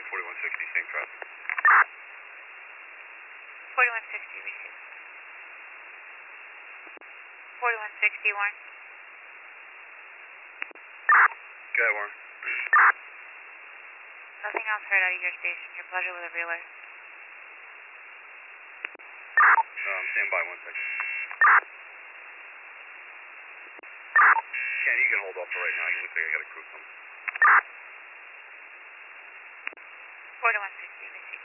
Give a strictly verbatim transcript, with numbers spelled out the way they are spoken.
Warning forty-one sixty, same traffic. forty-one sixty, receive. forty-one sixty, Warren. Go ahead, Warren. Nothing else heard out of your station. Your pleasure with a relay. Um, stand by one second. Ken, you can hold off for right now. You look like I got a crew coming. forty-one sixty, receive.